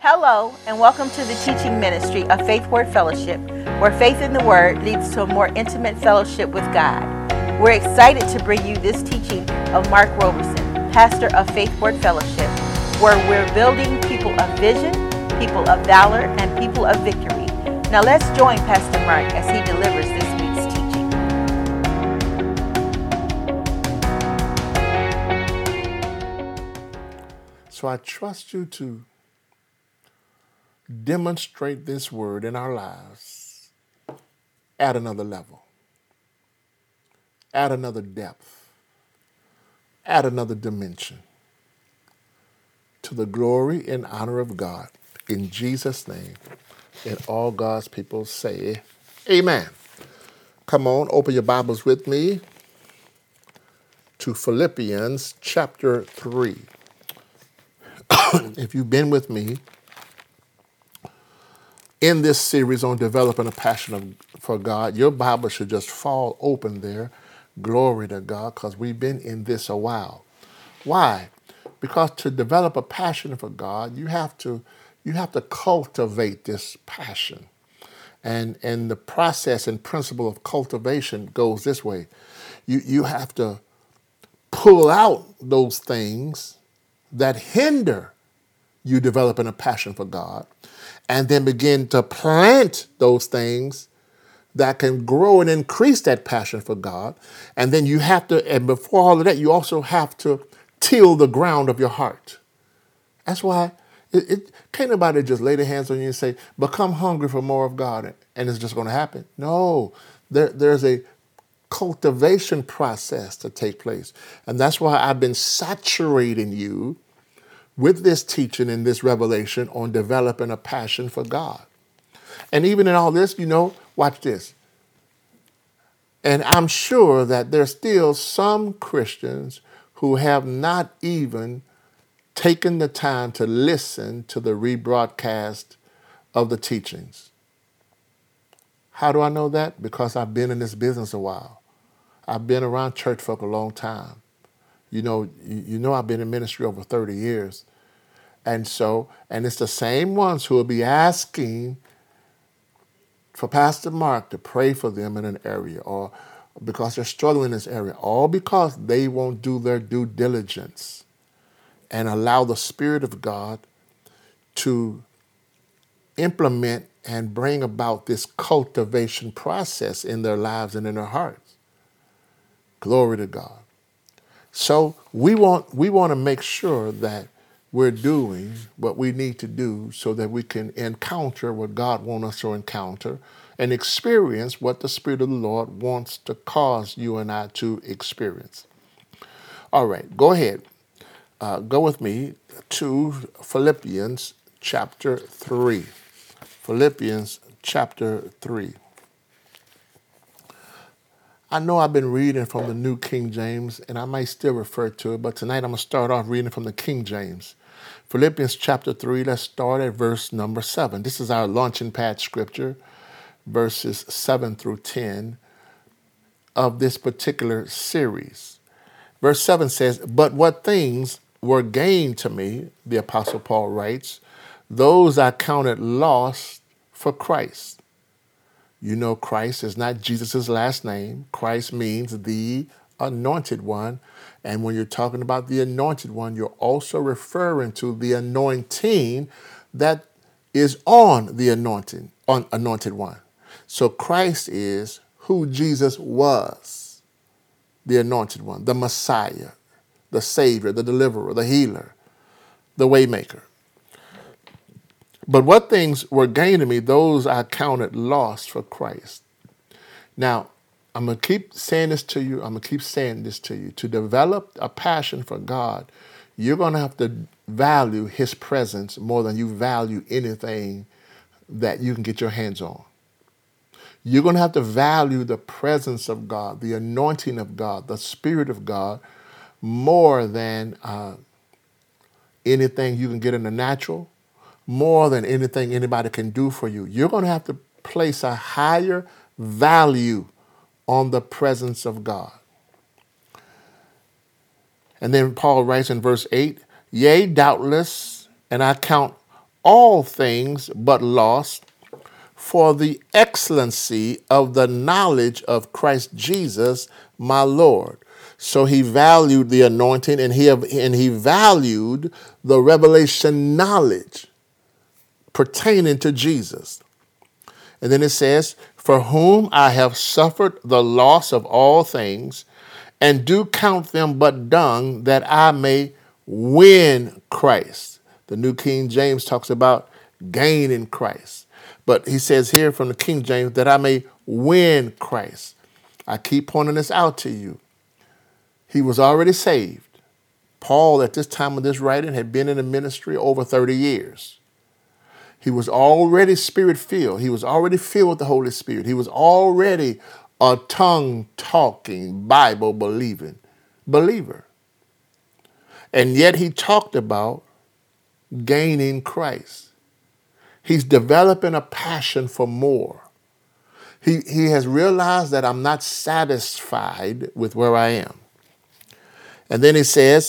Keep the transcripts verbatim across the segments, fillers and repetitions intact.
Hello, and welcome to the teaching ministry of Faith Word Fellowship, where faith in the Word leads to a more intimate fellowship with God. We're excited to bring you this teaching of Mark Roberson, pastor of Faith Word Fellowship, where we're building people of vision, people of valor, and people of victory. Now let's join Pastor Mark as he delivers this week's teaching. So I trust you to demonstrate this word in our lives at another level, at another depth, at another dimension, to the glory and honor of God. In Jesus' name, and all God's people say, amen. Come on, open your Bibles with me to Philippians chapter three. If you've been with me in this series on developing a passion of, for God, your Bible should just fall open there. Glory to God, because we've been in this a while. Why? Because to develop a passion for God, you have to you have to cultivate this passion. And and the process and principle of cultivation goes this way. You you have to pull out those things that hinder you developing a passion for God, and then begin to plant those things that can grow and increase that passion for God. And then you have to, and before all of that, you also have to till the ground of your heart. That's why it, it can't nobody just lay their hands on you and say, become hungry for more of God, and it's just going to happen. No, there, there's a cultivation process to take place. And that's why I've been saturating you with this teaching and this revelation on developing a passion for God. And even in all this, you know, watch this. And I'm sure that there's still some Christians who have not even taken the time to listen to the rebroadcast of the teachings. How do I know that? Because I've been in this business a while. I've been around church folk a long time. You know, you, you know I've been in ministry over thirty years. And so, and it's the same ones who will be asking for Pastor Mark to pray for them in an area, or because they're struggling in this area, all because they won't do their due diligence and allow the Spirit of God to implement and bring about this cultivation process in their lives and in their hearts. Glory to God. So we want we want to make sure that we're doing what we need to do so that we can encounter what God wants us to encounter and experience what the Spirit of the Lord wants to cause you and I to experience. All right, go ahead. Uh, go with me to Philippians chapter three. Philippians chapter three. I know I've been reading from the New King James, and I might still refer to it, but tonight I'm going to start off reading from the King James. Philippians chapter three, let's start at verse number seven. This is our launching pad scripture, verses seven through ten of this particular series. Verse seven says, "But what things were gained to me," the Apostle Paul writes, "those I counted lost for Christ." You know, Christ is not Jesus' last name. Christ means the anointed one. And when you're talking about the anointed one, you're also referring to the anointing that is on the anointing, on anointed one. So Christ is who Jesus was, the anointed one, the Messiah, the Savior, the deliverer, the healer, the waymaker. "But what things were gained to me, those I counted lost for Christ." Now, I'm going to keep saying this to you. I'm going to keep saying this to you. To develop a passion for God, you're going to have to value his presence more than you value anything that you can get your hands on. You're going to have to value the presence of God, the anointing of God, the Spirit of God, more than uh, anything you can get in the natural, more than anything anybody can do for you. You're going to have to place a higher value on the presence of God. And then Paul writes in verse eight, "Yea, doubtless, and I count all things but loss for the excellency of the knowledge of Christ Jesus, my Lord. So he valued the anointing, and he and he valued the revelation knowledge pertaining to Jesus. And then it says, for whom I have suffered the loss of all things, and do count them but dung, that I may win Christ. The New King James talks about gain in Christ. But he says here from the King James, that I may win Christ. I keep pointing this out to you. He was already saved. Paul, at this time of this writing, had been in the ministry over thirty years. He was already spirit-filled. He was already filled with the Holy Spirit. He was already a tongue-talking, Bible-believing believer. And yet he talked about gaining Christ. He's developing a passion for more. He, he has realized that I'm not satisfied with where I am. And then he says,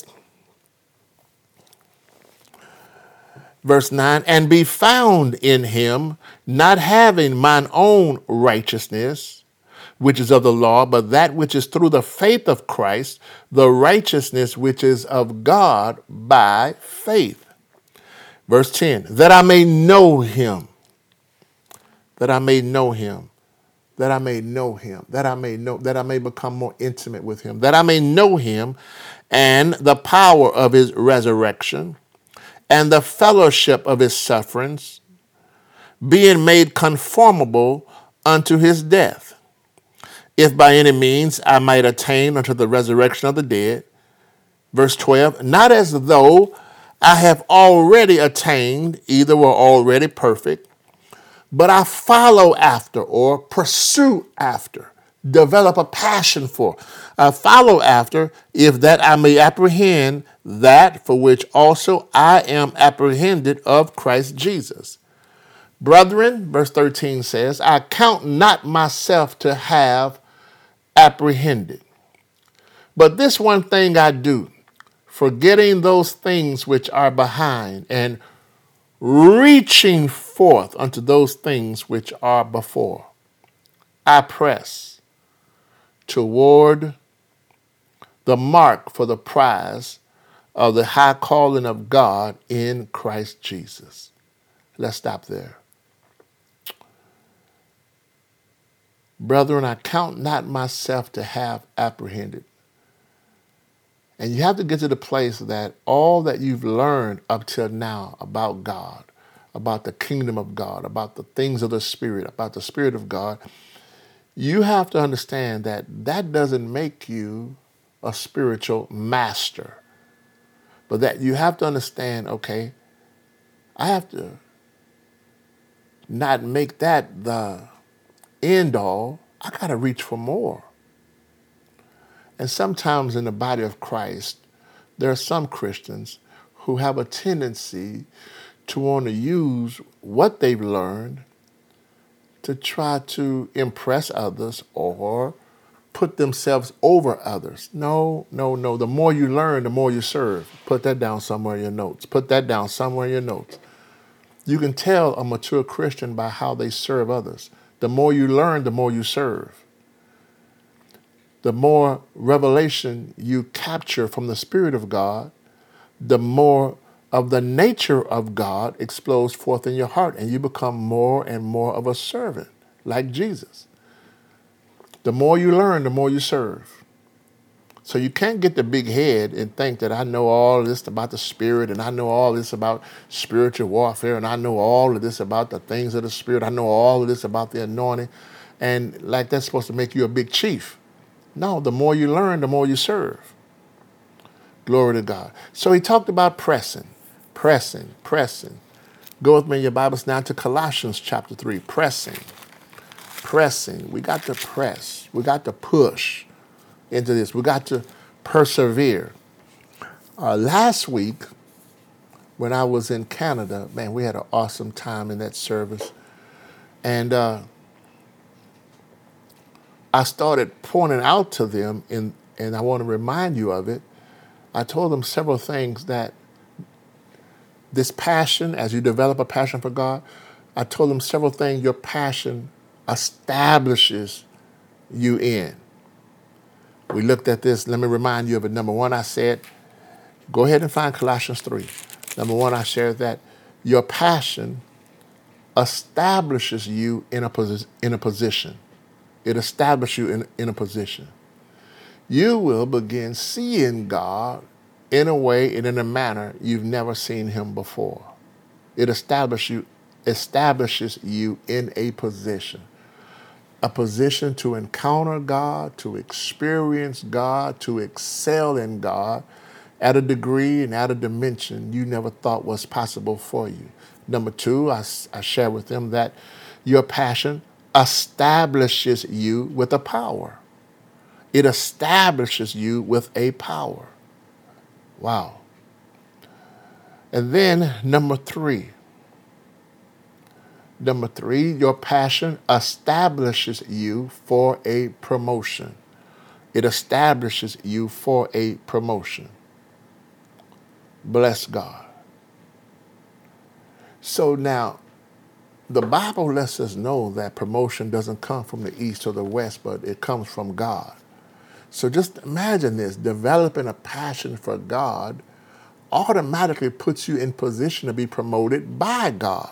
verse nine, and be found in him, not having mine own righteousness, which is of the law, but that which is through the faith of Christ, the righteousness which is of God by faith. Verse ten, that I may know him, that I may know him, that I may know him, that I may know, that I may become more intimate with him, that I may know him and the power of his resurrection and the fellowship of his sufferings, being made conformable unto his death, if by any means I might attain unto the resurrection of the dead. Verse twelve, not as though I have already attained, either were already perfect, but I follow after, or pursue after, develop a passion for. I follow after, if that I may apprehend that for which also I am apprehended of Christ Jesus. Brethren, verse thirteen says, I count not myself to have apprehended. But this one thing I do, forgetting those things which are behind, and reaching forth unto those things which are before, I press toward the mark for the prize of the high calling of God in Christ Jesus. Let's stop there. Brethren, I count not myself to have apprehended. And you have to get to the place that all that you've learned up till now about God, about the kingdom of God, about the things of the Spirit, about the Spirit of God, you have to understand that that doesn't make you a spiritual master. But that you have to understand, okay, I have to not make that the end all. I got to reach for more. And sometimes in the body of Christ, there are some Christians who have a tendency to want to use what they've learned to try to impress others or put themselves over others. No, no, no. The more you learn, the more you serve. Put that down somewhere in your notes. Put that down somewhere in your notes. You can tell a mature Christian by how they serve others. The more you learn, the more you serve. The more revelation you capture from the Spirit of God, the more of the nature of God explodes forth in your heart, and you become more and more of a servant, like Jesus. The more you learn, the more you serve. So you can't get the big head and think that I know all of this about the Spirit, and I know all this about spiritual warfare, and I know all of this about the things of the Spirit. I know all of this about the anointing, and like that's supposed to make you a big chief. No, the more you learn, the more you serve. Glory to God. So he talked about pressing, pressing, pressing. Go with me in your Bibles now to Colossians chapter three. Pressing, pressing. We got to press. We got to push into this. We got to persevere. Uh, last week, when I was in Canada, man, we had an awesome time in that service. And uh, I started pointing out to them, in, and I want to remind you of it. I told them several things that This passion, as you develop a passion for God, I told them several things your passion establishes you in. We looked at this. Let me remind you of it. Number one, I said, go ahead and find Colossians three. Number one, I shared that your passion establishes you in a, posi- in a position. It establishes you in, in a position. You will begin seeing God in a way and in a manner you've never seen him before. It establishes you, establishes you in a position. A position to encounter God, to experience God, to excel in God at a degree and at a dimension you never thought was possible for you. Number two, I, I share with them that your passion establishes you with a power. It establishes you with a power. Wow. And then number three, Number three, your passion establishes you for a promotion. It establishes you for a promotion. Bless God. So now, the Bible lets us know that promotion doesn't come from the east or the west, but it comes from God. So just imagine this, developing a passion for God automatically puts you in position to be promoted by God.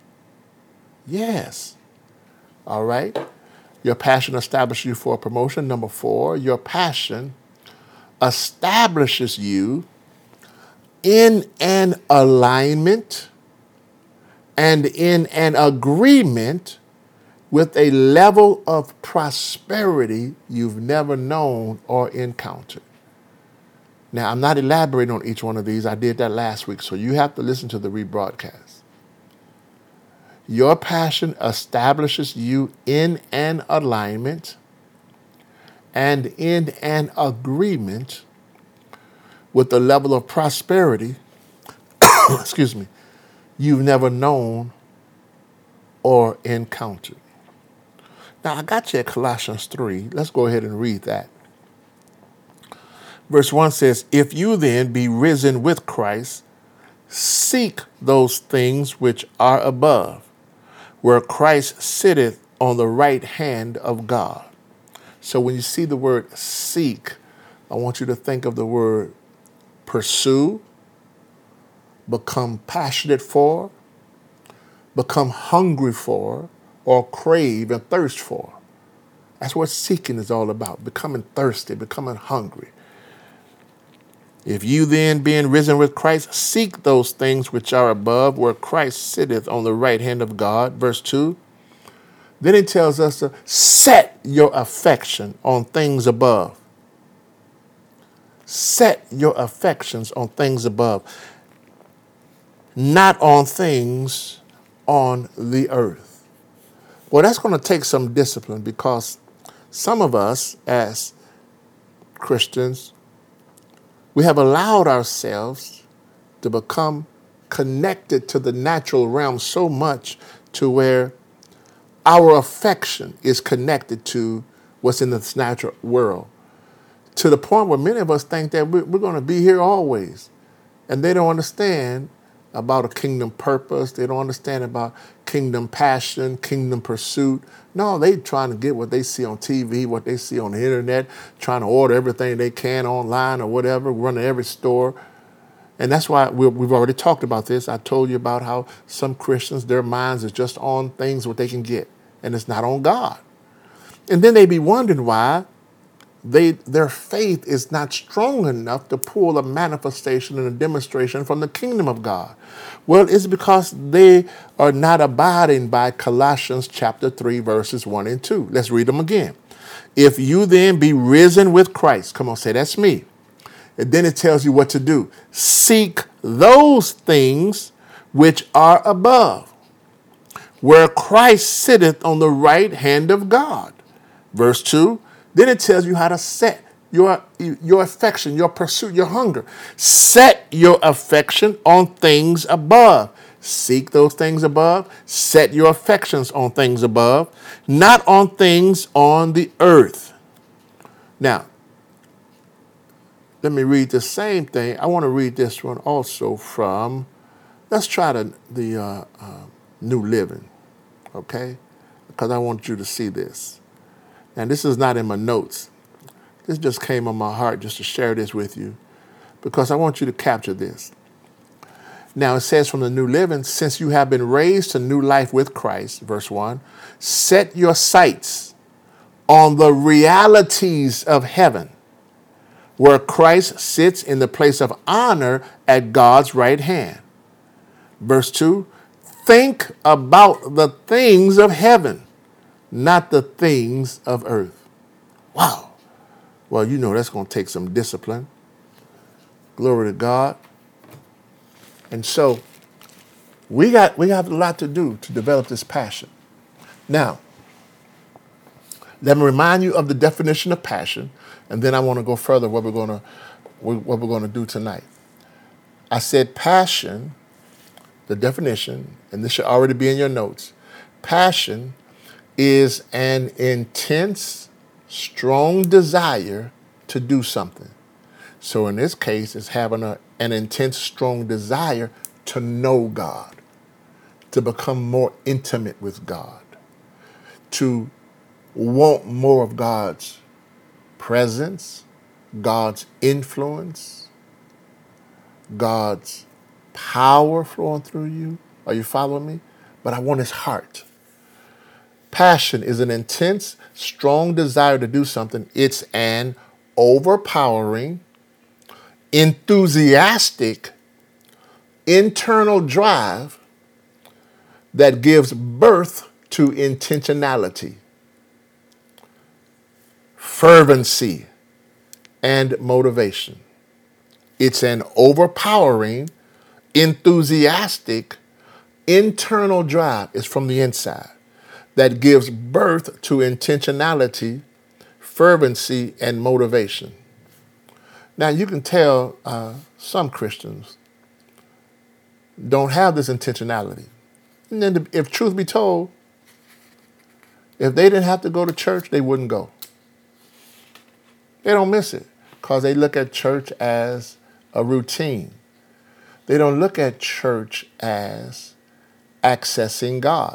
Yes. All right. Your passion establishes you for a promotion. Number four, your passion establishes you in an alignment and in an agreement with a level of prosperity you've never known or encountered. Now, I'm not elaborating on each one of these. I did that last week, so you have to listen to the rebroadcast. Your passion establishes you in an alignment and in an agreement with the level of prosperity, excuse me, you've never known or encountered. Now, I got you at Colossians three. Let's go ahead and read that. Verse one says, if you then be risen with Christ, seek those things which are above, where Christ sitteth on the right hand of God. So when you see the word seek, I want you to think of the word pursue, become passionate for, become hungry for, or crave and thirst for. That's what seeking is all about, becoming thirsty, becoming hungry. If you then, being risen with Christ, seek those things which are above, where Christ sitteth on the right hand of God. Verse two. Then it tells us to set your affection on things above. Set your affections on things above, not on things on the earth. Well, that's going to take some discipline, because some of us as Christians, we have allowed ourselves to become connected to the natural realm so much to where our affection is connected to what's in this natural world, to the point where many of us think that we're, we're going to be here always. And they don't understand about a kingdom purpose. They don't understand about kingdom passion, kingdom pursuit. No, they trying to get what they see on T V, what they see on the internet, trying to order everything they can online or whatever, running every store. And that's why we've already talked about this. I told you about how some Christians, their minds is just on things what they can get, and it's not on God. And then they be wondering why they their faith is not strong enough to pull a manifestation and a demonstration from the kingdom of God. Well, it's because they are not abiding by Colossians chapter three, verses one and two. Let's read them again. If you then be risen with Christ, come on, say that's me. And then it tells you what to do. Seek those things which are above, where Christ sitteth on the right hand of God. Verse two, then it tells you how to set your, your affection, your pursuit, your hunger. Set your affection on things above. Seek those things above. Set your affections on things above, not on things on the earth. Now, let me read the same thing. I want to read this one also from Let's try the, the uh, uh, New Living, okay? Because I want you to see this. And this is not in my notes. This just came on my heart just to share this with you because I want you to capture this. Now it says from the New Living, since you have been raised to new life with Christ, verse one, set your sights on the realities of heaven, where Christ sits in the place of honor at God's right hand. Verse two, think about the things of heaven, not the things of earth. Wow. Well, you know that's going to take some discipline. Glory to God. And so we got we have a lot to do to develop this passion. Now, let me remind you of the definition of passion, and then I want to go further what we're going to what we're going to do tonight. I said passion, the definition, and this should already be in your notes. Passion is an intense, strong desire to do something. So in this case, it's having a, an intense, strong desire to know God, to become more intimate with God, to want more of God's presence, God's influence, God's power flowing through you. Are you following me? But I want his heart. Passion is an intense, strong desire to do something. It's an overpowering, enthusiastic, internal drive that gives birth to intentionality, fervency, and motivation. It's an overpowering, enthusiastic, internal drive. It's from the inside that gives birth to intentionality, fervency, and motivation. Now, you can tell uh, some Christians don't have this intentionality. And then, if truth be told, if they didn't have to go to church, they wouldn't go. They don't miss it because they look at church as a routine. They don't look at church as accessing God.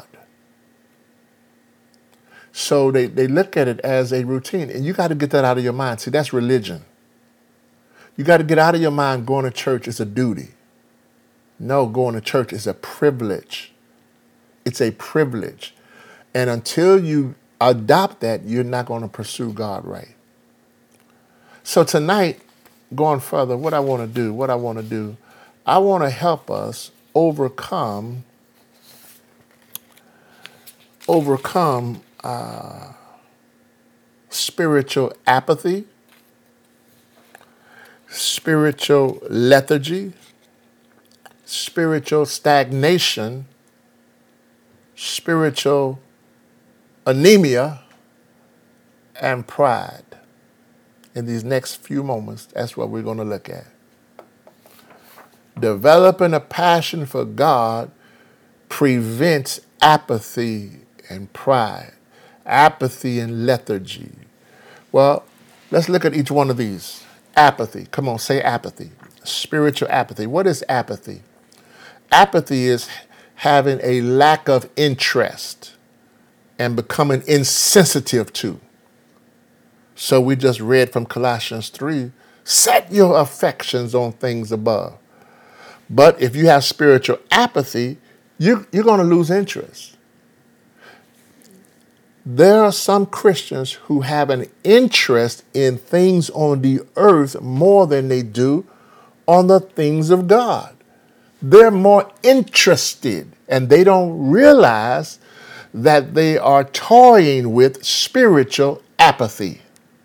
So they, they look at it as a routine. And you got to get that out of your mind. See, that's religion. You got to get out of your mind going to church is a duty. No, going to church is a privilege. It's a privilege. And until you adopt that, you're not going to pursue God right. So tonight, going further, what I want to do, what I want to do, I want to help us overcome, overcome uh, spiritual apathy, spiritual lethargy, spiritual stagnation, spiritual anemia, and pride. In these next few moments, that's what we're going to look at. Developing a passion for God prevents apathy and pride, apathy and lethargy. Well, let's look at each one of these. Apathy. Come on, say apathy. Spiritual apathy. What is apathy? Apathy is having a lack of interest and becoming insensitive to. So we just read from Colossians three, set your affections on things above. But if you have spiritual apathy, you, you're going to lose interest. There are some Christians who have an interest in things on the earth more than they do on the things of God. They're more interested, and they don't realize that they are toying with spiritual apathy.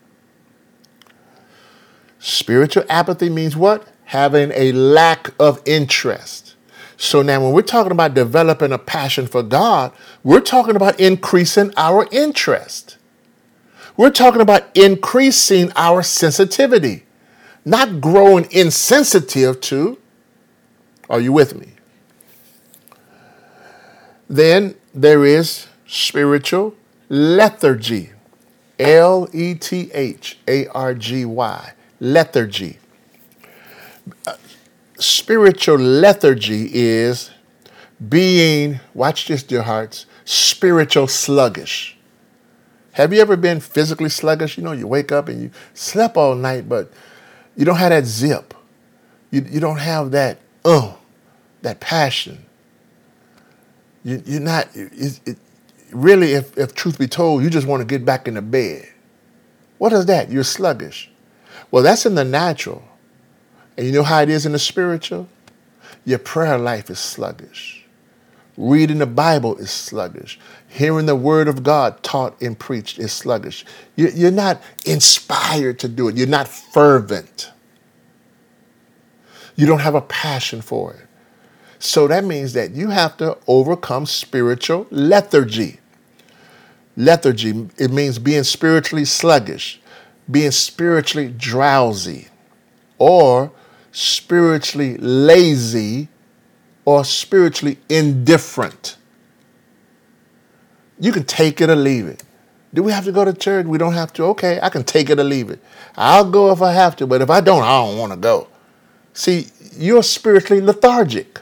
Spiritual apathy means what? Having a lack of interest. So now when we're talking about developing a passion for God, we're talking about increasing our interest. We're talking about increasing our sensitivity, not growing insensitive to. Are you with me? Then there is spiritual lethargy. L E T H A R G Y. Lethargy. Uh, spiritual lethargy is being, watch this, dear hearts, spiritual sluggish. Have you ever been physically sluggish? You know, you wake up and you slept all night, but you don't have that zip. You, you don't have that, uh, that passion. You, you're not, it, it, really, if, if truth be told, you just want to get back in the bed. What is that? You're sluggish. Well, that's in the natural. And you know how it is in the spiritual? Your prayer life is sluggish. Reading the Bible is sluggish. Hearing the word of God taught and preached is sluggish. You're not inspired to do it. You're not fervent. You don't have a passion for it. So that means that you have to overcome spiritual lethargy. Lethargy, it means being spiritually sluggish, being spiritually drowsy, or spiritually lazy, or spiritually indifferent. You can take it or leave it. Do we have to go to church? We don't have to. Okay, I can take it or leave it. I'll go if I have to, but if I don't, I don't want to go. See, you're spiritually lethargic.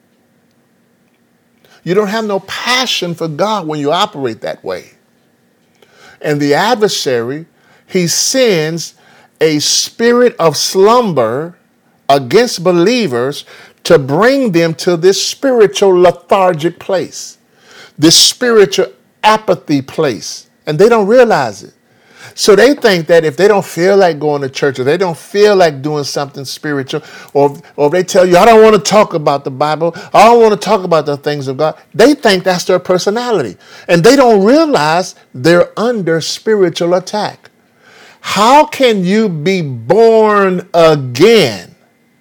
You don't have no passion for God when you operate that way. And the adversary, he sends a spirit of slumber against believers to bring them to this spiritual lethargic place, this spiritual apathy place. And they don't realize it. So they think that if they don't feel like going to church, or they don't feel like doing something spiritual, or, or if they tell you, I don't want to talk about the Bible, I don't want to talk about the things of God, they think that's their personality. And they don't realize they're under spiritual attack. How can you be born again,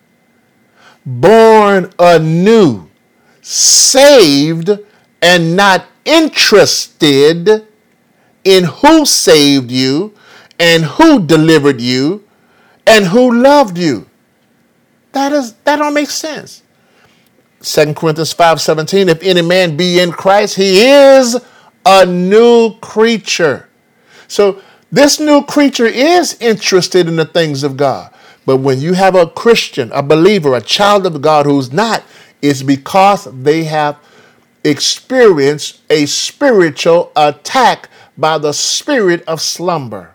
born anew, saved, and not interested in who saved you and who delivered you and who loved you? That is, that don't make sense. Second Corinthians five seventeen, if any man be in Christ, he is a new creature. So this new creature is interested in the things of God. But when you have a Christian, a believer, a child of God who's not, it's because they have experienced a spiritual attack by the spirit of slumber.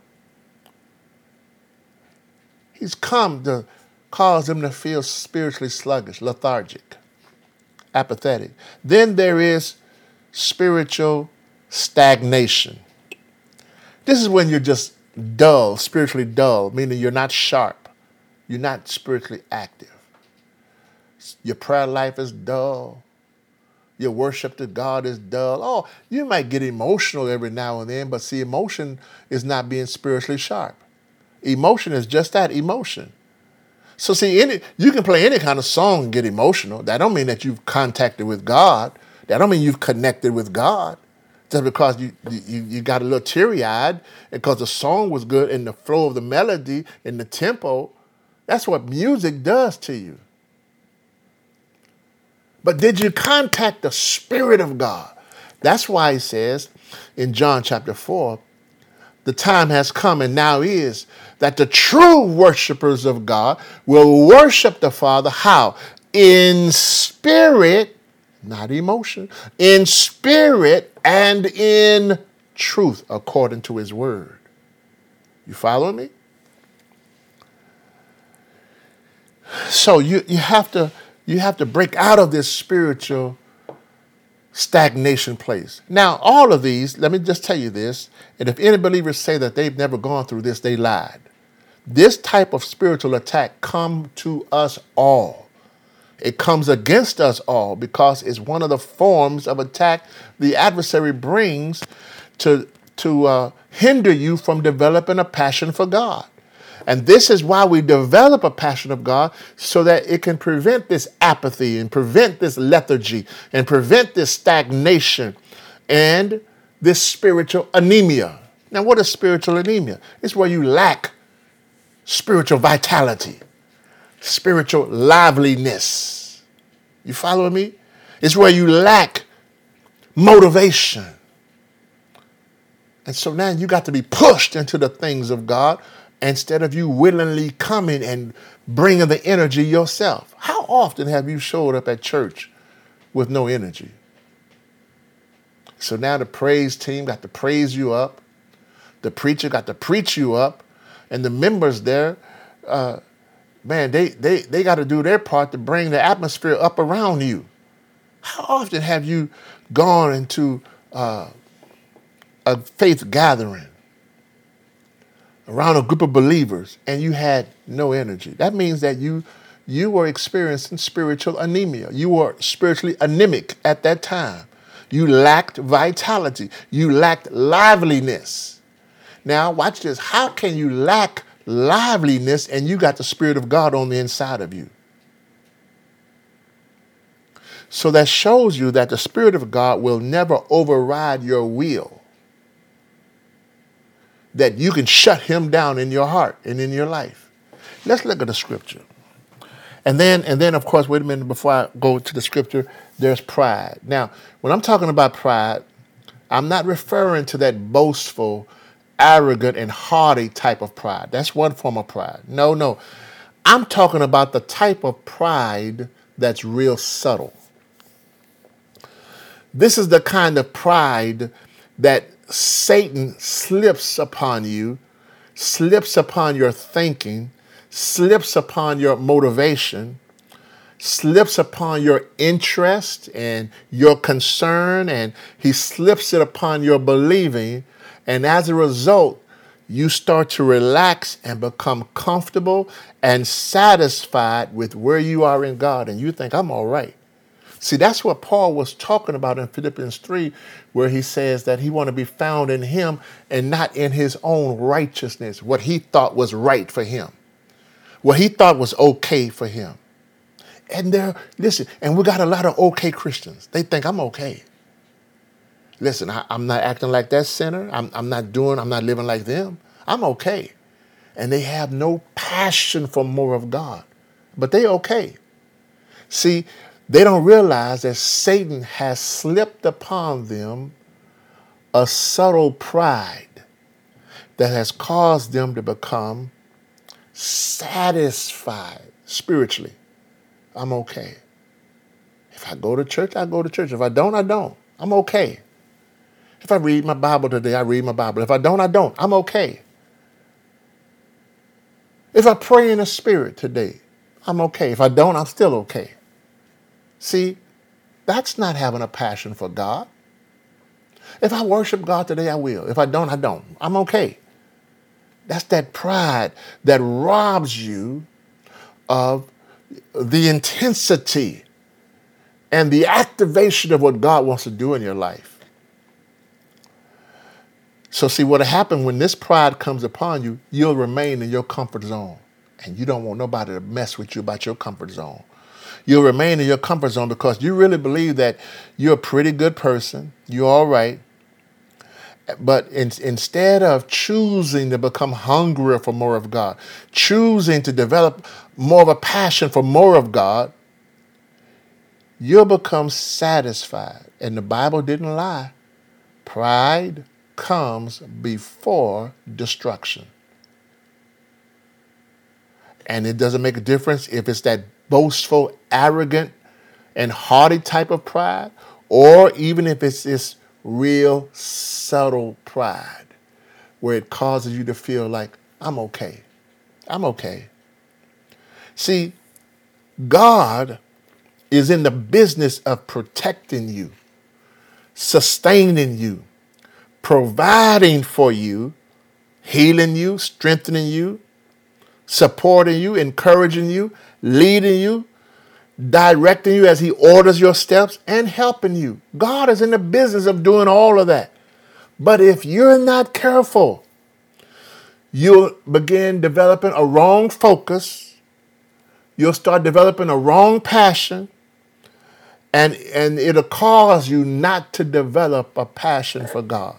He's come to cause them to feel spiritually sluggish, lethargic, apathetic. Then there is spiritual stagnation. This is when you're just dull, spiritually dull, meaning you're not sharp. You're not spiritually active. Your prayer life is dull. Your worship to God is dull. Oh, you might get emotional every now and then, but see, emotion is not being spiritually sharp. Emotion is just that, emotion. So see, any you can play any kind of song and get emotional. That don't mean that you've contacted with God. That don't mean you've connected with God. Just because you you, you got a little teary-eyed because the song was good and the flow of the melody and the tempo. That's what music does to you. But did you contact the Spirit of God? That's why he says in John chapter four, the time has come and now is that the true worshipers of God will worship the Father. How? In spirit, not emotion, in spirit and in truth, according to his word. You follow me? So you, you have to You have to break out of this spiritual stagnation place. Now, all of these, let me just tell you this, and if any believers say that they've never gone through this, they lied. This type of spiritual attack comes to us all. It comes against us all because it's one of the forms of attack the adversary brings to, to uh, hinder you from developing a passion for God. And this is why we develop a passion of God, so that it can prevent this apathy and prevent this lethargy and prevent this stagnation and this spiritual anemia. Now, what is spiritual anemia? It's where you lack spiritual vitality, spiritual liveliness. You follow me? It's where you lack motivation. And so now you got to be pushed into the things of God instead of you willingly coming and bringing the energy yourself. How often have you showed up at church with no energy? So now the praise team got to praise you up. The preacher got to preach you up. And the members there, uh, man, they, they, they got to do their part to bring the atmosphere up around you. How often have you gone into uh, a faith gathering around a group of believers and you had no energy? That means that you you were experiencing spiritual anemia. You were spiritually anemic at that time. You lacked vitality. You lacked liveliness. Now, watch this. How can you lack liveliness and you got the Spirit of God on the inside of you? So that shows you that the Spirit of God will never override your will. That you can shut him down in your heart and in your life. Let's look at the scripture. And then, and then, of course, wait a minute, before I go to the scripture, there's pride. Now, when I'm talking about pride, I'm not referring to that boastful, arrogant, and haughty type of pride. That's one form of pride. No, no. I'm talking about the type of pride that's real subtle. This is the kind of pride that Satan slips upon you, slips upon your thinking, slips upon your motivation, slips upon your interest and your concern, and he slips it upon your believing. And as a result, you start to relax and become comfortable and satisfied with where you are in God. And you think, I'm all right. See, that's what Paul was talking about in Philippians three, where he says that he want to be found in him and not in his own righteousness, what he thought was right for him, what he thought was okay for him. And there, listen, and we got a lot of okay Christians. They think I'm okay. Listen, I, I'm not acting like that sinner. I'm, I'm not doing, I'm not living like them. I'm okay. And they have no passion for more of God, but they okay. See, they don't realize that Satan has slipped upon them a subtle pride that has caused them to become satisfied spiritually. I'm okay. If I go to church, I go to church. If I don't, I don't. I'm okay. If I read my Bible today, I read my Bible. If I don't, I don't. I'm okay. If I pray in the Spirit today, I'm okay. If I don't, I'm still okay. See, that's not having a passion for God. If I worship God today, I will. If I don't, I don't. I'm okay. That's that pride that robs you of the intensity and the activation of what God wants to do in your life. So see, what will happen when this pride comes upon you, you'll remain in your comfort zone. And you don't want nobody to mess with you about your comfort zone. You'll remain in your comfort zone because you really believe that you're a pretty good person. You're all right. But in, instead of choosing to become hungrier for more of God, choosing to develop more of a passion for more of God, you'll become satisfied. And the Bible didn't lie. Pride comes before destruction. And it doesn't make a difference if it's that boastful, arrogant, and haughty type of pride, or even if it's this real subtle pride where it causes you to feel like, I'm okay. I'm okay. See, God is in the business of protecting you, sustaining you, providing for you, healing you, strengthening you, supporting you, encouraging you, leading you, directing you as he orders your steps, and helping you. God is in the business of doing all of that. But if you're not careful, you'll begin developing a wrong focus. You'll start developing a wrong passion. And, and it'll cause you not to develop a passion for God.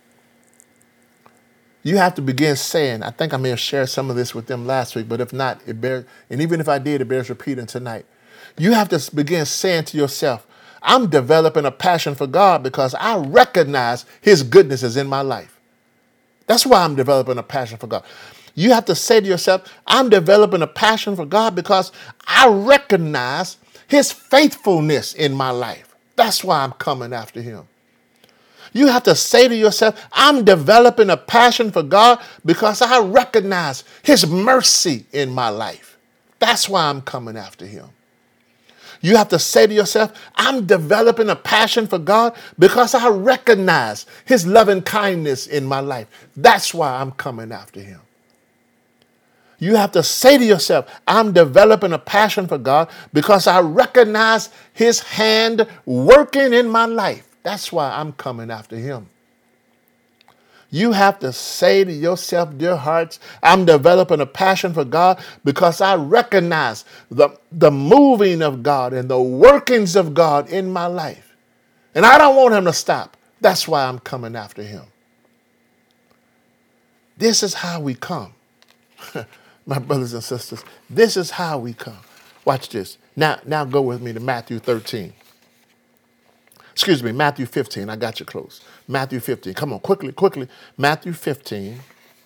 You have to begin saying, I think I may have shared some of this with them last week, but if not, it bears, and even if I did, it bears repeating tonight. You have to begin saying to yourself, I'm developing a passion for God because I recognize his goodness is in my life. That's why I'm developing a passion for God. You have to say to yourself, I'm developing a passion for God because I recognize his faithfulness in my life. That's why I'm coming after him. You have to say to yourself, I'm developing a passion for God because I recognize his mercy in my life. That's why I'm coming after him. You have to say to yourself, I'm developing a passion for God because I recognize his loving kindness in my life. That's why I'm coming after him. You have to say to yourself, I'm developing a passion for God because I recognize his hand working in my life. That's why I'm coming after him. You have to say to yourself, dear hearts, I'm developing a passion for God because I recognize the, the moving of God and the workings of God in my life. And I don't want him to stop. That's why I'm coming after him. This is how we come. My brothers and sisters, this is how we come. Watch this. Now, now go with me to Matthew thirteen. Excuse me, Matthew fifteen. I got you close. Matthew fifteen. Come on, quickly, quickly. Matthew fifteen.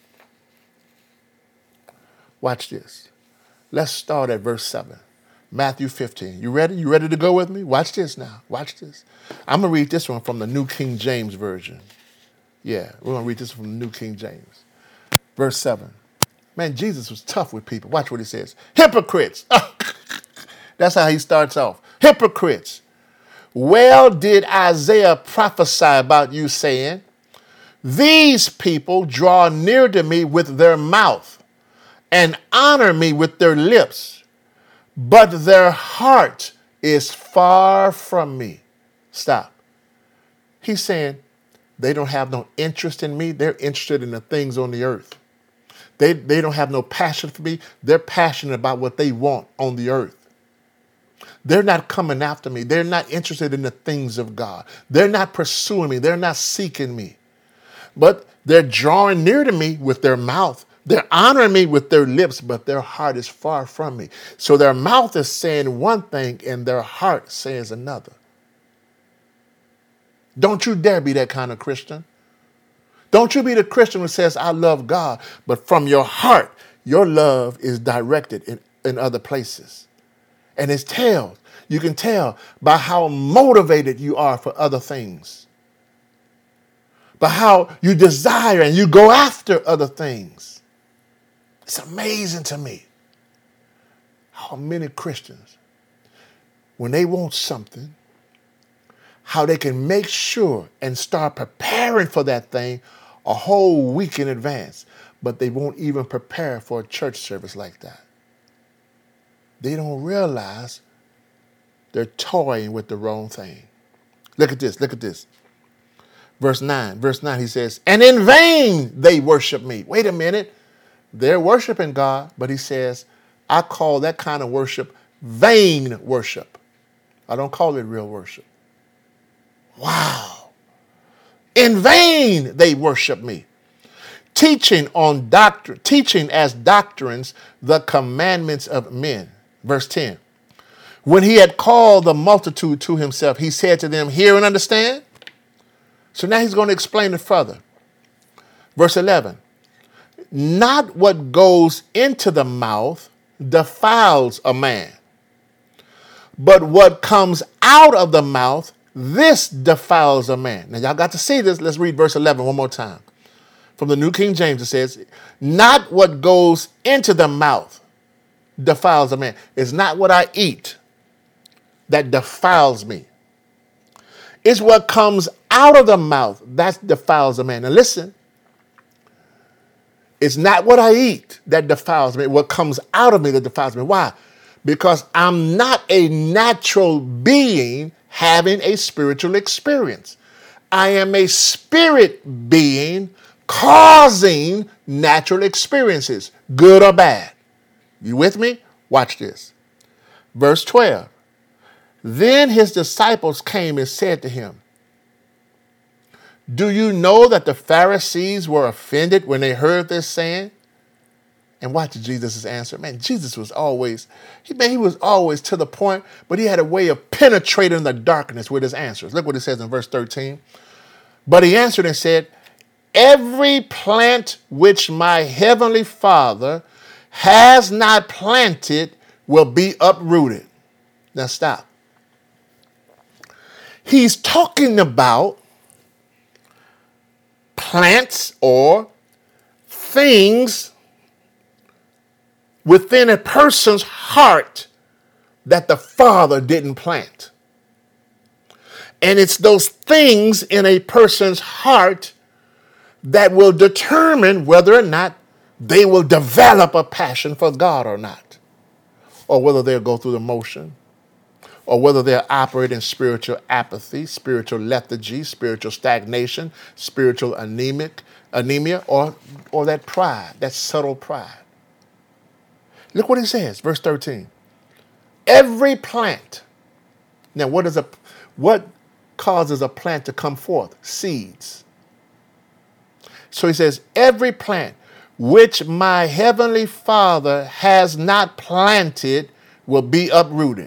Watch this. Let's start at verse seven. Matthew fifteen. You ready? You ready to go with me? Watch this now. Watch this. I'm going to read this one from the New King James Version. Yeah, we're going to read this from the New King James. Verse seven. Man, Jesus was tough with people. Watch what he says. Hypocrites. That's how he starts off. Hypocrites. Well did Isaiah prophesy about you, saying, these people draw near to me with their mouth and honor me with their lips, but their heart is far from me. Stop. He's saying they don't have no interest in me. They're interested in the things on the earth. They, they don't have no passion for me. They're passionate about what they want on the earth. They're not coming after me. They're not interested in the things of God. They're not pursuing me. They're not seeking me. But they're drawing near to me with their mouth. They're honoring me with their lips, but their heart is far from me. So their mouth is saying one thing and their heart says another. Don't you dare be that kind of Christian. Don't you be the Christian who says, I love God, but from your heart, your love is directed in, in other places. And it's tell, you can tell by how motivated you are for other things, by how you desire and you go after other things. It's amazing to me how many Christians, when they want something, how they can make sure and start preparing for that thing a whole week in advance, but they won't even prepare for a church service like that. They don't realize they're toying with the wrong thing. Look at this, look at this. Verse nine, verse nine, he says, and in vain they worship me. Wait a minute. They're worshiping God, but he says, I call that kind of worship vain worship. I don't call it real worship. Wow. In vain they worship me, teaching on doctrine, teaching as doctrines the commandments of men. Verse ten. When he had called the multitude to himself, he said to them, hear and understand. So now he's going to explain it further. Verse eleven. Not what goes into the mouth defiles a man, but what comes out of the mouth, this defiles a man. Now, y'all got to see this. Let's read verse eleven one more time. From the New King James, it says, not what goes into the mouth defiles a man. It's not what I eat that defiles me. It's what comes out of the mouth that defiles a man. Now, listen. It's not what I eat that defiles me. What comes out of me that defiles me. Why? Because I'm not a natural being having a spiritual experience. I am a spirit being causing natural experiences, good or bad. You with me? Watch this. Verse twelve. Then his disciples came and said to him, do you know that the Pharisees were offended when they heard this saying? And watch Jesus' answer. Man, Jesus was always, he, man, he was always to the point, but he had a way of penetrating the darkness with his answers. Look what it says in verse thirteen. But he answered and said, every plant which my heavenly Father has not planted will be uprooted. Now stop. He's talking about plants or things within a person's heart that the Father didn't plant. And it's those things in a person's heart that will determine whether or not they will develop a passion for God or not, or whether they'll go through the motion, or whether they'll operate in spiritual apathy, spiritual lethargy, spiritual stagnation, spiritual anemic, anemia, or, or that pride, that subtle pride. Look what he says, verse thirteen. Every plant. Now, what is a what causes a plant to come forth? Seeds. So he says, every plant which my heavenly Father has not planted will be uprooted.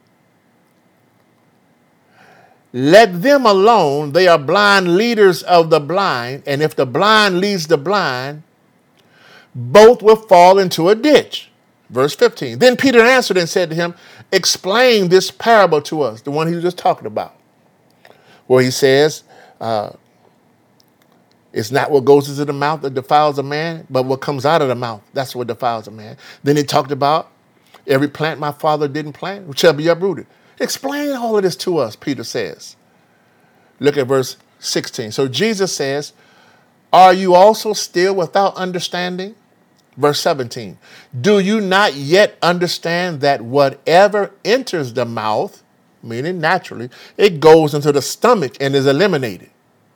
Let them alone. They are blind leaders of the blind. And if the blind leads the blind, both will fall into a ditch. Verse fifteen. Then Peter answered and said to him, explain this parable to us, the one he was just talking about, where he says, uh, it's not what goes into the mouth that defiles a man, but what comes out of the mouth. That's what defiles a man. Then he talked about every plant my Father didn't plant shall be uprooted. Explain all of this to us, Peter says. Look at verse sixteen. So Jesus says, are you also still without understanding? Verse seventeen. Do you not yet understand that whatever enters the mouth, meaning naturally, it goes into the stomach and is eliminated?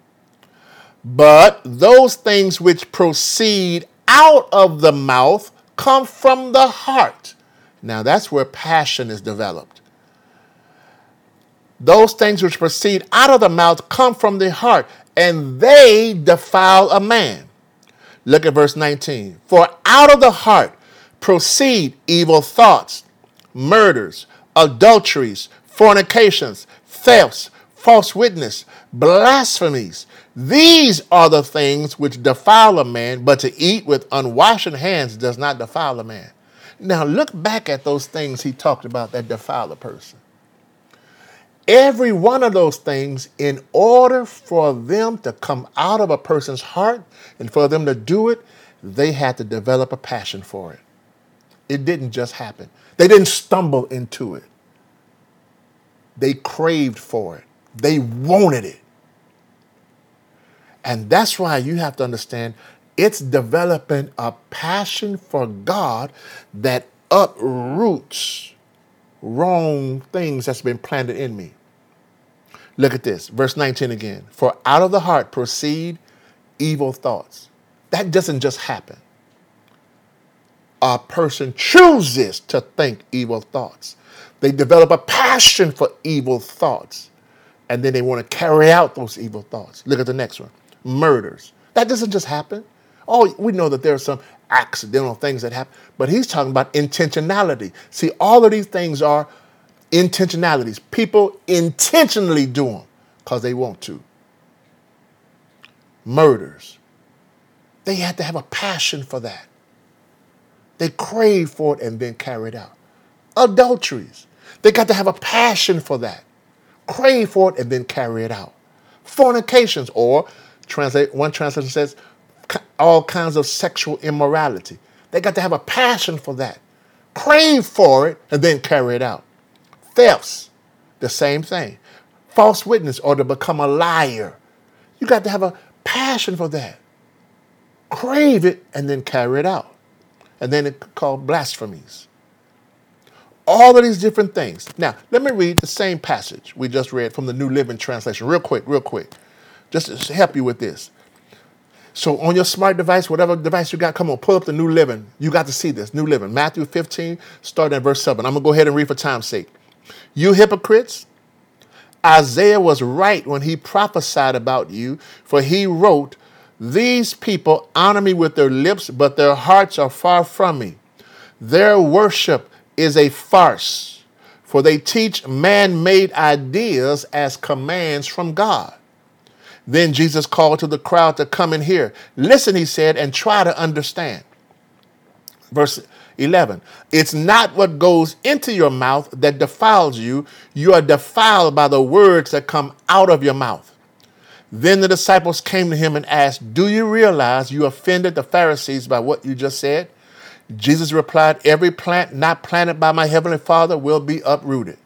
But those things which proceed out of the mouth come from the heart. Now that's where passion is developed. Those things which proceed out of the mouth come from the heart, and they defile a man. Look at verse nineteen. For out of the heart proceed evil thoughts, murders, adulteries, fornications, thefts, false witness, blasphemies. These are the things which defile a man, but to eat with unwashed hands does not defile a man. Now look back at those things he talked about that defile a person. Every one of those things, in order for them to come out of a person's heart and for them to do it, they had to develop a passion for it. It didn't just happen. They didn't stumble into it. They craved for it. They wanted it. And that's why you have to understand it's developing a passion for God that uproots wrong things that's been planted in me. Look at this, verse nineteen again. For out of the heart proceed evil thoughts. That doesn't just happen. A person chooses to think evil thoughts. They develop a passion for evil thoughts, and then they want to carry out those evil thoughts. Look at the next one, murders. That doesn't just happen. Oh, we know that there are some accidental things that happen, but he's talking about intentionality. See, all of these things are intentionalities. People intentionally do them because they want to. Murders. They had to have a passion for that. They crave for it and then carry it out. Adulteries. They got to have a passion for that. Crave for it and then carry it out. Fornications, or translate one translation says all kinds of sexual immorality. They got to have a passion for that. Crave for it and then carry it out. Thefts, the same thing. False witness, or to become a liar. You got to have a passion for that. Crave it and then carry it out. And then it's called blasphemies. All of these different things. Now, let me read the same passage we just read from the New Living Translation real quick, real quick, just to help you with this. So on your smart device, whatever device you got, come on, pull up the New Living. You got to see this, New Living. Matthew fifteen, starting at verse seven. I'm going to go ahead and read for time's sake. You hypocrites, Isaiah was right when he prophesied about you, for he wrote, these people honor me with their lips, but their hearts are far from me. Their worship is a farce, for they teach man-made ideas as commands from God. Then Jesus called to the crowd to come and hear. Listen, he said, and try to understand. Verse eleven, it's not what goes into your mouth that defiles you. You are defiled by the words that come out of your mouth. Then the disciples came to him and asked, do you realize you offended the Pharisees by what you just said? Jesus replied, every plant not planted by my heavenly Father will be uprooted.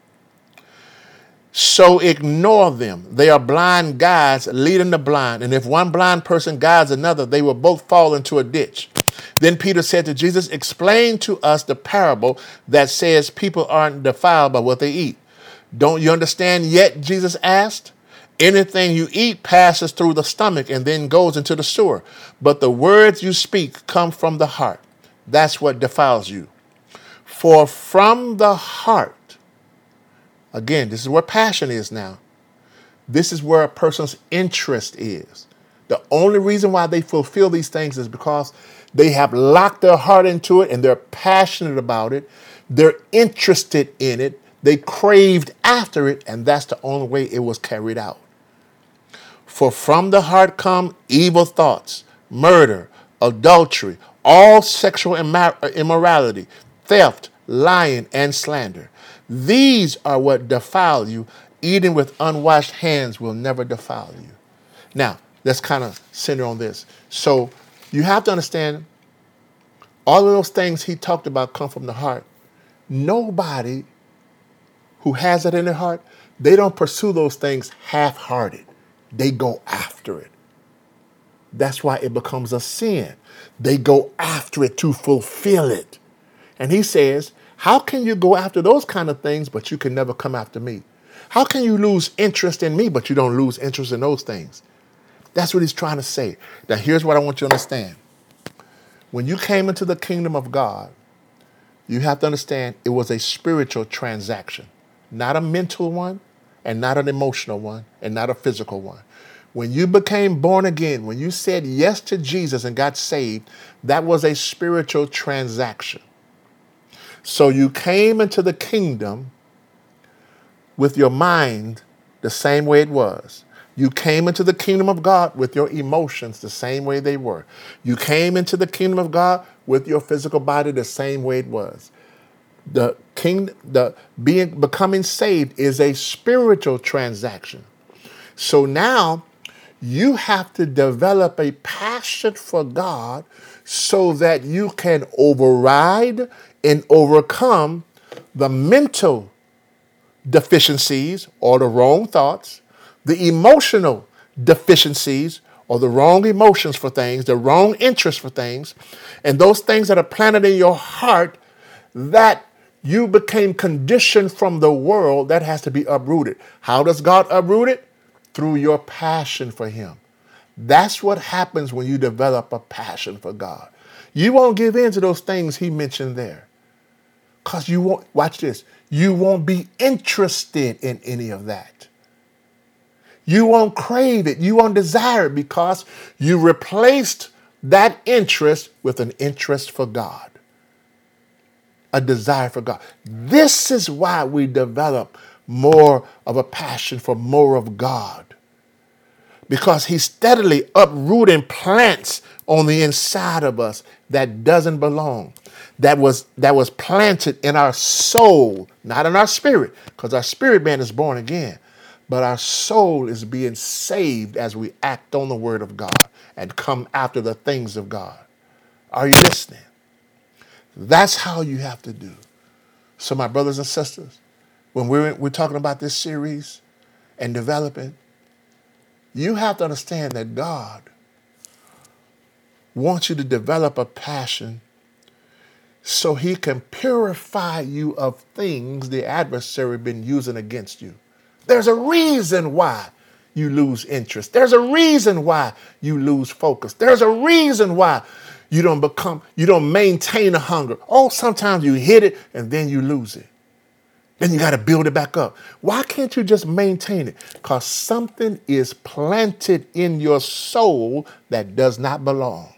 So ignore them. They are blind guides leading the blind. And if one blind person guides another, they will both fall into a ditch. Then Peter said to Jesus, explain to us the parable that says people aren't defiled by what they eat. Don't you understand yet? Jesus asked. Anything you eat passes through the stomach and then goes into the sewer. But the words you speak come from the heart. That's what defiles you. For from the heart, again, this is where passion is now. This is where a person's interest is. The only reason why they fulfill these things is because they have locked their heart into it and they're passionate about it. They're interested in it. They craved after it, and that's the only way it was carried out. For from the heart come evil thoughts, murder, adultery, all sexual immorality, theft, lying, and slander. These are what defile you. Eating with unwashed hands will never defile you. Now, let's kind of center on this. So you have to understand, all of those things he talked about come from the heart. Nobody who has it in their heart, they don't pursue those things half-hearted. They go after it. That's why it becomes a sin. They go after it to fulfill it. And he says, how can you go after those kind of things, but you can never come after me? How can you lose interest in me, but you don't lose interest in those things? That's what he's trying to say. Now, here's what I want you to understand. When you came into the kingdom of God, you have to understand it was a spiritual transaction, not a mental one, and not an emotional one, and not a physical one. When you became born again, when you said yes to Jesus and got saved, that was a spiritual transaction. So you came into the kingdom with your mind the same way it was. You came into the kingdom of God with your emotions the same way they were. You came into the kingdom of God with your physical body the same way it was. The king, the being becoming saved is a spiritual transaction. So now you have to develop a passion for God so that you can override and overcome the mental deficiencies or the wrong thoughts, the emotional deficiencies or the wrong emotions for things, the wrong interest for things, and those things that are planted in your heart that you became conditioned from the world, that has to be uprooted. How does God uproot it? Through your passion for him. That's what happens when you develop a passion for God. You won't give in to those things he mentioned there. Because you won't, watch this, you won't be interested in any of that. You won't crave it. You won't desire it because you replaced that interest with an interest for God. A desire for God. This is why we develop more of a passion for more of God. Because he's steadily uprooting plants on the inside of us that doesn't belong. That was, that was planted in our soul, not in our spirit, because our spirit man is born again. But our soul is being saved as we act on the word of God and come after the things of God. Are you listening? That's how you have to do. So my brothers and sisters, when we're, we're talking about this series and developing, you have to understand that God wants you to develop a passion so he can purify you of things the adversary been using against you. There's a reason why you lose interest. There's a reason why you lose focus. There's a reason why you don't become, you don't maintain a hunger. Oh, sometimes you hit it and then you lose it. Then you got to build it back up. Why can't you just maintain it? Because something is planted in your soul that does not belong.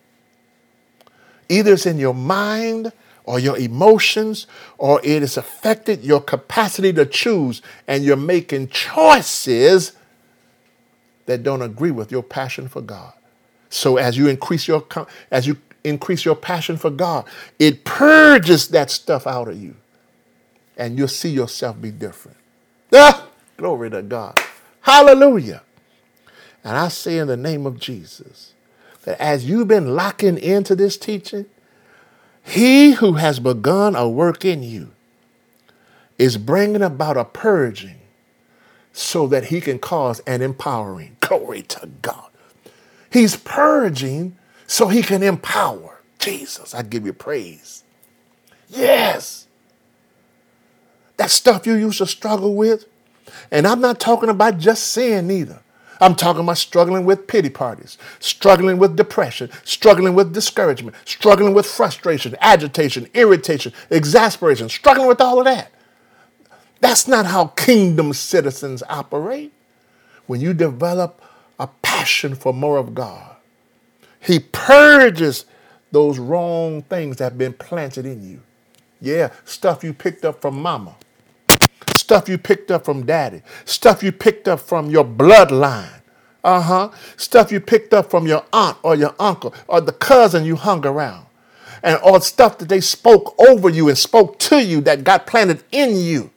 Either it's in your mind or your emotions, or it has affected your capacity to choose, and you're making choices that don't agree with your passion for God. So as you increase your as you increase your passion for God, it purges that stuff out of you, and you'll see yourself be different. Ah, glory to God. Hallelujah. And I say in the name of Jesus that as you've been locking into this teaching, he who has begun a work in you is bringing about a purging so that he can cause an empowering. Glory to God. He's purging so he can empower. Jesus, I give you praise. Yes. That stuff you used to struggle with. And I'm not talking about just sin either. I'm talking about struggling with pity parties, struggling with depression, struggling with discouragement, struggling with frustration, agitation, irritation, exasperation, struggling with all of that. That's not how kingdom citizens operate. When you develop a passion for more of God, he purges those wrong things that have been planted in you. Yeah, stuff you picked up from mama, stuff you picked up from daddy, stuff you picked up from your bloodline. Uh-huh. Stuff you picked up from your aunt or your uncle or the cousin you hung around. And all stuff that they spoke over you and spoke to you that got planted in you.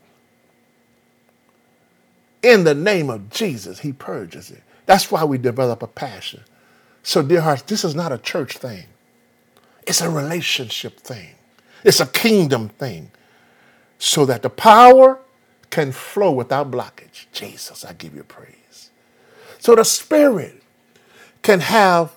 In the name of Jesus, he purges it. That's why we develop a passion. So, dear hearts, this is not a church thing. It's a relationship thing. It's a kingdom thing. So that the power can flow without blockage. Jesus, I give you praise. So the Spirit can have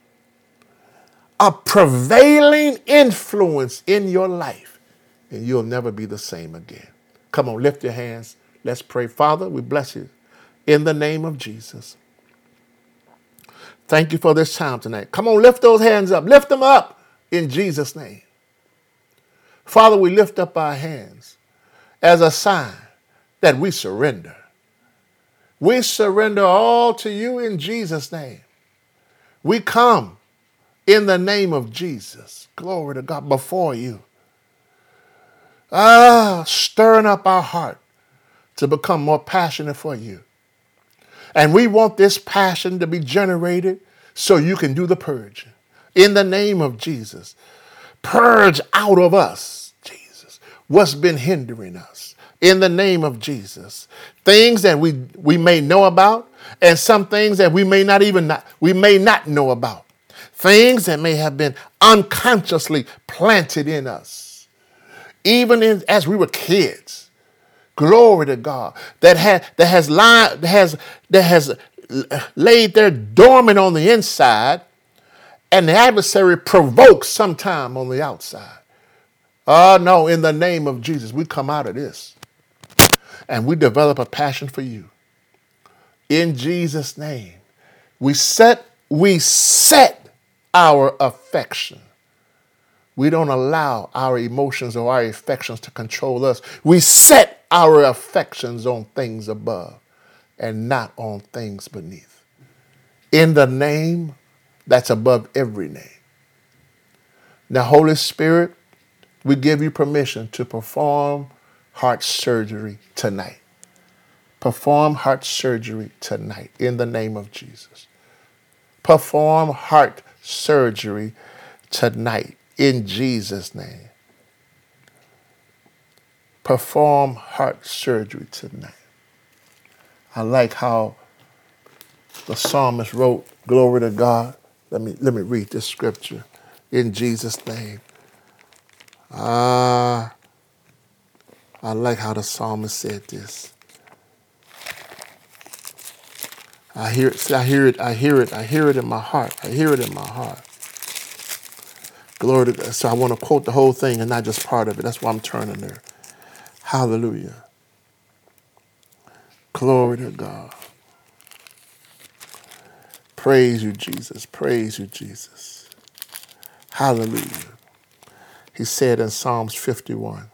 a prevailing influence in your life, and you'll never be the same again. Come on, lift your hands. Let's pray. Father, we bless you in the name of Jesus. Thank you for this time tonight. Come on, lift those hands up. Lift them up in Jesus' name. Father, we lift up our hands as a sign that we surrender. We surrender all to you in Jesus' name. We come in the name of Jesus. Glory to God before you. Ah, stirring up our heart to become more passionate for you. And we want this passion to be generated so you can do the purging. In the name of Jesus, purge out of us, Jesus, what's been hindering us. In the name of Jesus, things that we, we may know about and some things that we may not even not, we may not know about. Things that may have been unconsciously planted in us, even in, as we were kids. Glory to God. That has that has lied, that has that has laid there dormant on the inside, and the adversary provokes sometime on the outside. Oh no, in the name of Jesus, we come out of this. And we develop a passion for you. In Jesus' name, we set we set our affection. We don't allow our emotions or our affections to control us. We set our affections on things above and not on things beneath. In the name that's above every name. Now, Holy Spirit, we give you permission to perform heart surgery tonight. Perform heart surgery tonight in the name of Jesus. Perform heart surgery tonight in Jesus' name. Perform heart surgery tonight. I like how the psalmist wrote, glory to God. Let me, let me read this scripture in Jesus' name. Ah, I like how the psalmist said this. I hear it, I hear it, I hear it, I hear it in my heart. I hear it in my heart. Glory to God. So I want to quote the whole thing and not just part of it. That's why I'm turning there. Hallelujah. Glory to God. Praise you, Jesus. Praise you, Jesus. Hallelujah. He said in Psalms fifty-one,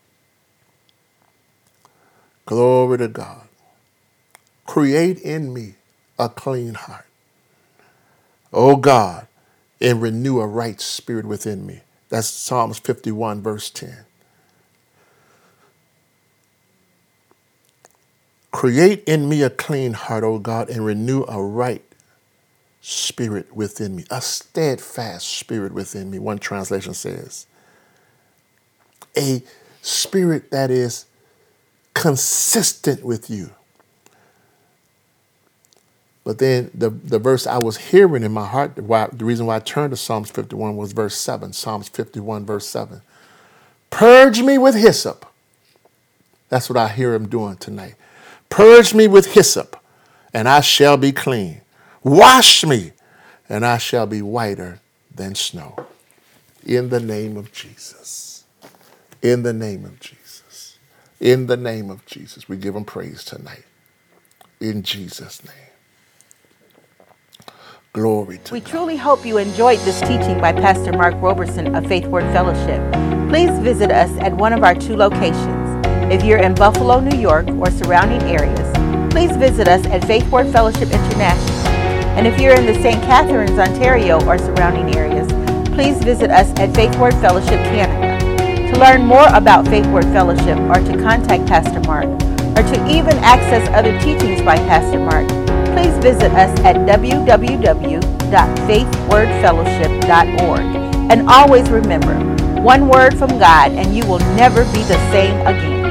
glory to God. Create in me a clean heart, O God, and renew a right spirit within me. That's Psalms fifty-one, verse ten. Create in me a clean heart, O God, and renew a right spirit within me, a steadfast spirit within me. One translation says, a spirit that is consistent with you. But then the, the verse I was hearing in my heart, why, the reason why I turned to Psalms fifty-one was verse seven. Psalms fifty-one, verse seven. Purge me with hyssop. That's what I hear him doing tonight. Purge me with hyssop, and I shall be clean. Wash me, and I shall be whiter than snow. In the name of Jesus. In the name of Jesus. In the name of Jesus. We give him praise tonight. In Jesus' name. Glory to We God. truly hope you enjoyed this teaching by Pastor Mark Roberson of Faith Word Fellowship. Please visit us at one of our two locations. If you're in Buffalo, New York, or surrounding areas, please visit us at Faith Word Fellowship International. And if you're in the Saint Catharines, Ontario, or surrounding areas, please visit us at Faith Word Fellowship Canada. To learn more about Faith Word Fellowship, or to contact Pastor Mark, or to even access other teachings by Pastor Mark, please visit us at w w w dot faith word fellowship dot org. And always remember, one word from God and you will never be the same again.